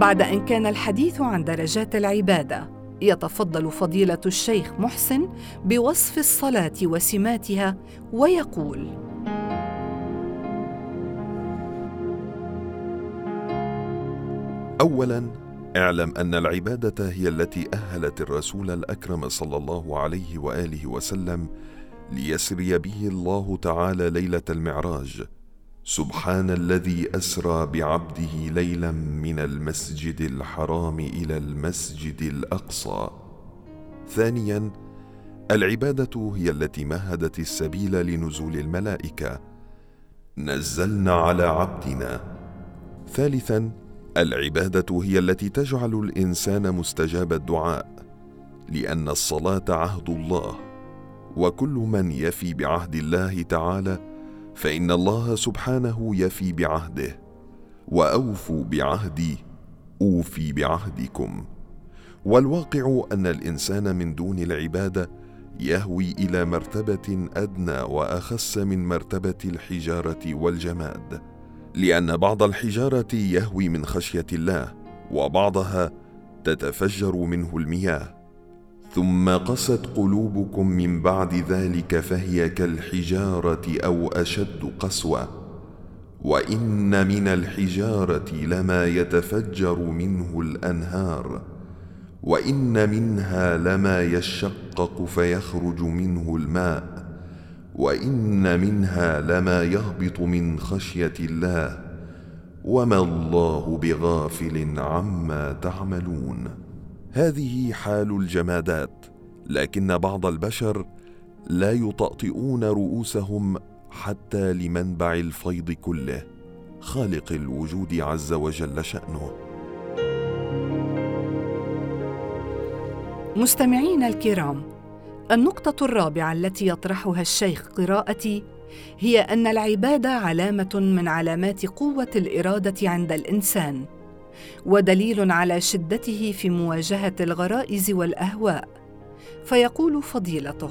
بعد أن كان الحديث عن درجات العبادة، يتفضل فضيلة الشيخ محسن بوصف الصلاة وسماتها ويقول: أولاً، اعلم أن العبادة هي التي أهلت الرسول الأكرم صلى الله عليه وآله وسلم ليسري به الله تعالى ليلة المعراج. سبحان الذي أسرى بعبده ليلا من المسجد الحرام إلى المسجد الأقصى. ثانياً، العبادة هي التي مهدت السبيل لنزول الملائكة. نزلنا على عبدنا. ثالثاً، العبادة هي التي تجعل الإنسان مستجاب الدعاء، لأن الصلاة عهد الله، وكل من يفي بعهد الله تعالى فإن الله سبحانه يفي بعهده. وأوفوا بعهدي أوفي بعهدكم. والواقع أن الإنسان من دون العبادة يهوي إلى مرتبة أدنى وأخس من مرتبة الحجارة والجماد، لأن بعض الحجارة يهوي من خشية الله، وبعضها تتفجر منه المياه. ثم قست قلوبكم من بعد ذلك فهي كالحجارة أو أشد قسوة. وإن من الحجارة لما يتفجر منه الأنهار، وإن منها لما يشقق فيخرج منه الماء، وإن منها لما يهبط من خشية الله، وما الله بغافل عما تعملون. هذه حال الجمادات، لكن بعض البشر لا يطأطئون رؤوسهم حتى لمنبع الفيض كله، خالق الوجود عز وجل شأنه. مستمعين الكرام، النقطة الرابعة التي يطرحها الشيخ قراءتي هي أن العبادة علامة من علامات قوة الإرادة عند الإنسان، ودليل على شدته في مواجهة الغرائز والأهواء. فيقول فضيلته: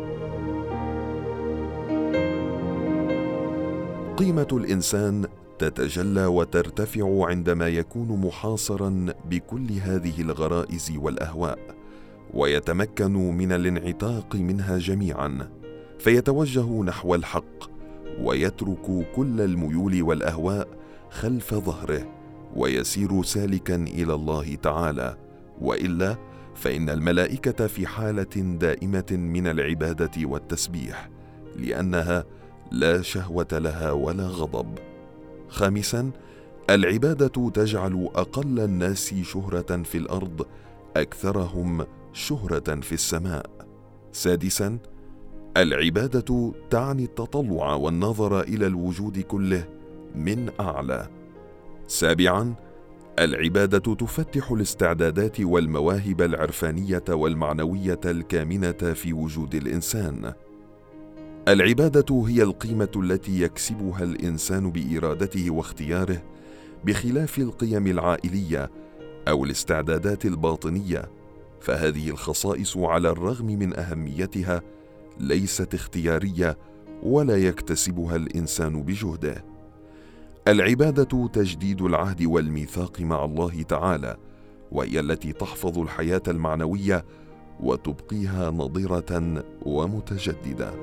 قيمة الإنسان تتجلى وترتفع عندما يكون محاصراً بكل هذه الغرائز والأهواء، ويتمكن من الانعتاق منها جميعاً، فيتوجه نحو الحق، ويترك كل الميول والأهواء خلف ظهره، ويسير سالكاً إلى الله تعالى. وإلا فإن الملائكة في حالة دائمة من العبادة والتسبيح، لأنها لا شهوة لها ولا غضب. خامساً، العبادة تجعل أقل الناس شهرة في الأرض أكثرهم شهرة في السماء. سادساً، العبادة تعني التطلع والنظر إلى الوجود كله من أعلى. سابعاً، العبادة تفتح الاستعدادات والمواهب العرفانية والمعنوية الكامنة في وجود الإنسان. العبادة هي القيمة التي يكسبها الإنسان بإرادته واختياره، بخلاف القيم العائلية أو الاستعدادات الباطنية، فهذه الخصائص على الرغم من أهميتها ليست اختيارية ولا يكتسبها الإنسان بجهده. العبادة تجديد العهد والميثاق مع الله تعالى، وهي التي تحفظ الحياة المعنوية وتبقيها نضرة ومتجددة.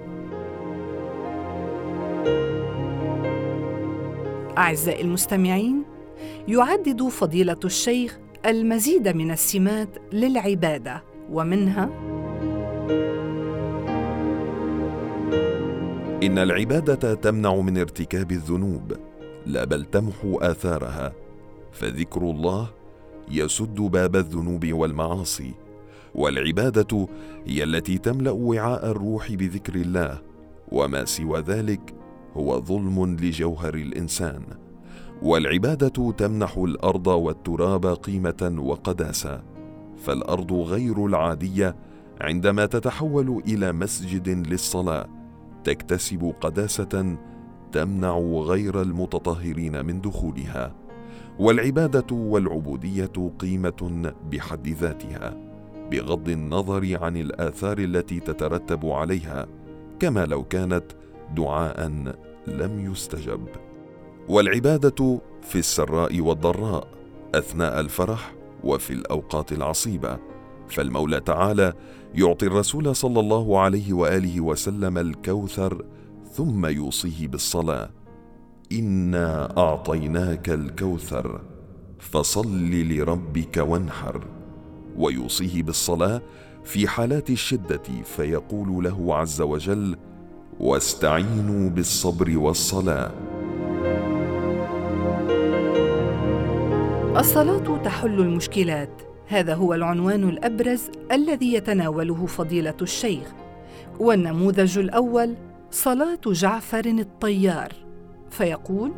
أعزائي المستمعين، يعدد فضيلة الشيخ المزيد من السمات للعبادة، ومنها: إن العبادة تمنع من ارتكاب الذنوب، لا بل تمحو آثارها، فذكر الله يسد باب الذنوب والمعاصي، والعبادة هي التي تملأ وعاء الروح بذكر الله، وما سوى ذلك هو ظلم لجوهر الإنسان. والعبادة تمنح الأرض والتراب قيمة وقداسة، فالأرض غير العادية عندما تتحول إلى مسجد للصلاة تكتسب قداسة تمنع غير المتطهرين من دخولها. والعبادة والعبودية قيمة بحد ذاتها، بغض النظر عن الآثار التي تترتب عليها، كما لو كانت دعاء لم يستجب. والعبادة في السراء والضراء، أثناء الفرح وفي الأوقات العصيبة، فالمولى تعالى يعطي الرسول صلى الله عليه وآله وسلم الكوثر ثم يوصيه بالصلاة: إنا أعطيناك الكوثر فصل لربك وانحر، ويوصيه بالصلاة في حالات الشدة فيقول له عز وجل: واستعينوا بالصبر والصلاة. الصلاة تحل المشكلات، هذا هو العنوان الأبرز الذي يتناوله فضيلة الشيخ. والنموذج الأول صلاة جعفر الطيار، فيقول: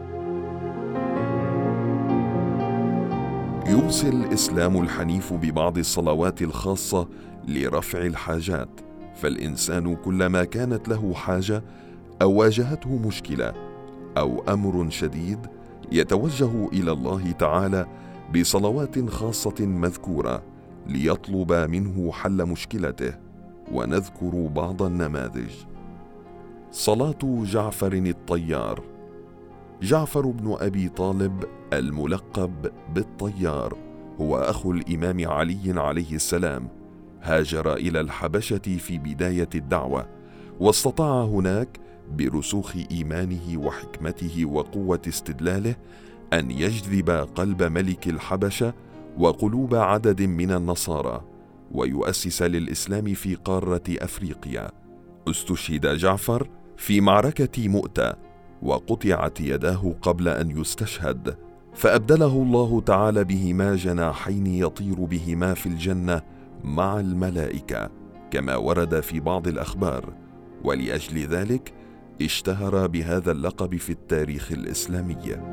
يوصي الإسلام الحنيف ببعض الصلوات الخاصة لرفع الحاجات، فالإنسان كلما كانت له حاجة أو واجهته مشكلة أو أمر شديد يتوجه إلى الله تعالى بصلوات خاصة مذكورة ليطلب منه حل مشكلته. ونذكر بعض النماذج. صلاة جعفر الطيار. جعفر بن أبي طالب الملقب بالطيار هو أخو الإمام علي عليه السلام، هاجر إلى الحبشة في بداية الدعوة، واستطاع هناك برسوخ إيمانه وحكمته وقوة استدلاله أن يجذب قلب ملك الحبشة وقلوب عدد من النصارى، ويؤسس للإسلام في قارة أفريقيا. استشهد جعفر في معركة مؤتة، وقطعت يداه قبل أن يستشهد، فأبدله الله تعالى بهما جناحين يطير بهما في الجنة مع الملائكة كما ورد في بعض الأخبار، ولأجل ذلك اشتهر بهذا اللقب في التاريخ الإسلامي.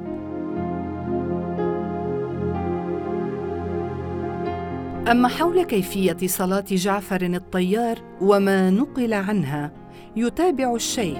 أما حول كيفية صلاة جعفر الطيار وما نقل عنها يتابع الشيخ.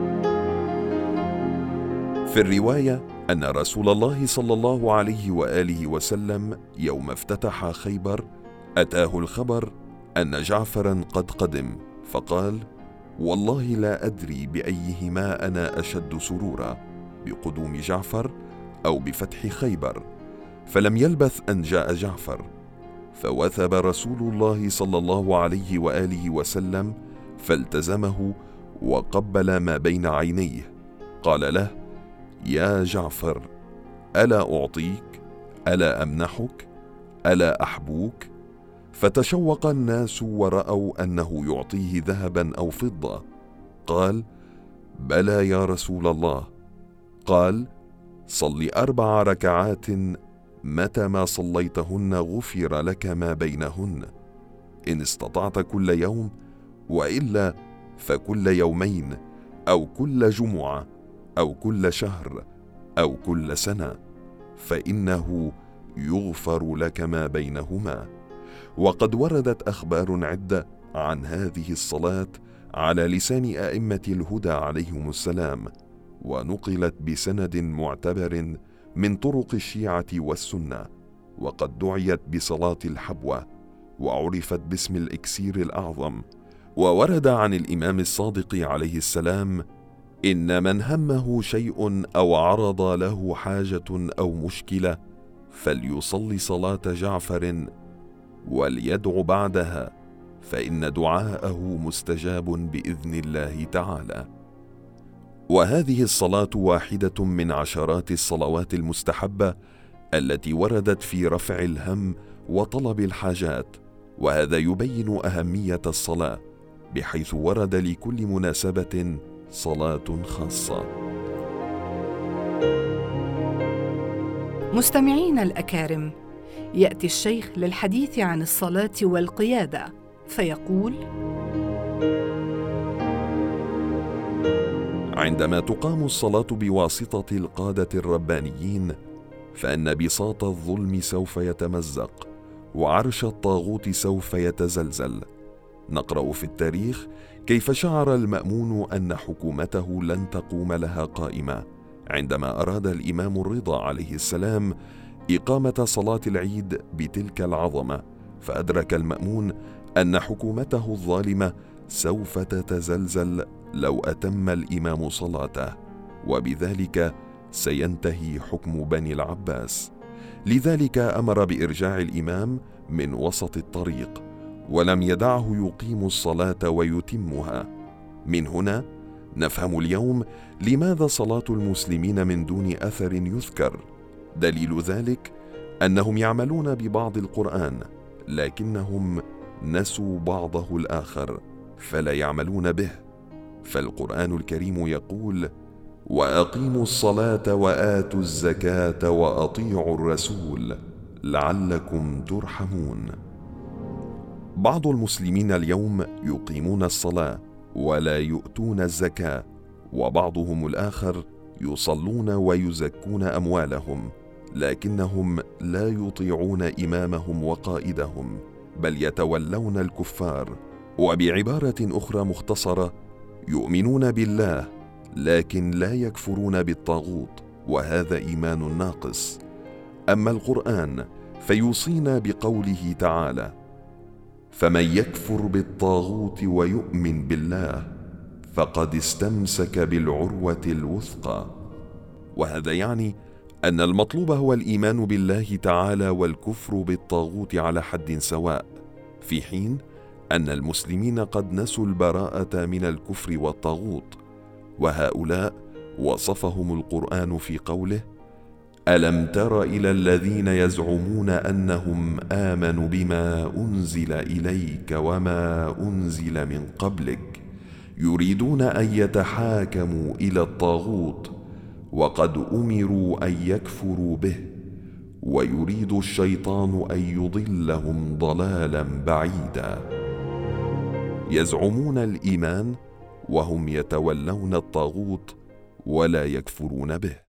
في الرواية أن رسول الله صلى الله عليه وآله وسلم يوم افتتح خيبر أتاه الخبر أن جعفرا قد قدم، فقال: والله لا أدري بأيهما أنا أشد سرورا، بقدوم جعفر أو بفتح خيبر. فلم يلبث أن جاء جعفر، فوثب رسول الله صلى الله عليه وآله وسلم فالتزمه وقبل ما بين عينيه. قال له: يا جعفر، ألا أعطيك؟ ألا أمنحك؟ ألا أحبوك؟ فتشوق الناس ورأوا أنه يعطيه ذهبا أو فضة. قال: بلى يا رسول الله. قال: صل 4 ركعات، متى ما صليتهن غفر لك ما بينهن، إن استطعت كل يوم، وإلا فكل يومين، أو كل جمعة، أو كل شهر، أو كل سنة، فإنه يغفر لك ما بينهما. وقد وردت أخبار عدة عن هذه الصلاة على لسان أئمة الهدى عليهم السلام، ونقلت بسند معتبر من طرق الشيعة والسنة، وقد دعيت بصلاة الحبوة، وعرفت باسم الإكسير الأعظم. وورد عن الإمام الصادق عليه السلام: إن من همه شيء أو عرض له حاجة أو مشكلة فليصلي صلاة جعفر وليدع بعدها، فإن دعاءه مستجاب بإذن الله تعالى. وهذه الصلاة واحدة من عشرات الصلوات المستحبة التي وردت في رفع الهم وطلب الحاجات، وهذا يبين أهمية الصلاة، بحيث ورد لكل مناسبة صلاة خاصة. مستمعين الأكارم، يأتي الشيخ للحديث عن الصلاة والقيادة، فيقول: عندما تقام الصلاة بواسطة القادة الربانيين، فإن بساط الظلم سوف يتمزق، وعرش الطاغوت سوف يتزلزل. نقرأ في التاريخ كيف شعر المأمون أن حكومته لن تقوم لها قائمة، عندما أراد الإمام الرضا عليه السلام إقامة صلاة العيد بتلك العظمة، فأدرك المأمون أن حكومته الظالمة سوف تتزلزل لو أتم الإمام صلاته، وبذلك سينتهي حكم بني العباس. لذلك أمر بإرجاع الإمام من وسط الطريق، ولم يدعه يقيم الصلاة ويتمها. من هنا نفهم اليوم لماذا صلاة المسلمين من دون أثر يذكر. دليل ذلك أنهم يعملون ببعض القرآن، لكنهم نسوا بعضه الآخر فلا يعملون به. فالقرآن الكريم يقول: وأقيموا الصلاة وآتوا الزكاة وأطيعوا الرسول لعلكم ترحمون. بعض المسلمين اليوم يقيمون الصلاة ولا يؤتون الزكاة، وبعضهم الآخر يصلون ويزكون أموالهم، لكنهم لا يطيعون إمامهم وقائدهم، بل يتولون الكفار. وبعبارة أخرى مختصرة، يؤمنون بالله لكن لا يكفرون بالطاغوت، وهذا إيمان ناقص. أما القرآن فيوصينا بقوله تعالى: فمن يكفر بالطاغوت ويؤمن بالله فقد استمسك بالعروة الوثقى. وهذا يعني أن المطلوب هو الإيمان بالله تعالى والكفر بالطاغوت على حد سواء، في حين أن المسلمين قد نسوا البراءة من الكفر والطاغوت، وهؤلاء وصفهم القرآن في قوله: ألم تر إلى الذين يزعمون أنهم آمنوا بما أنزل إليك وما أنزل من قبلك يريدون أن يتحاكموا إلى الطاغوت وقد أمروا أن يكفروا به ويريد الشيطان أن يضلهم ضلالا بعيدا. يزعمون الإيمان وهم يتولون الطاغوت ولا يكفرون به.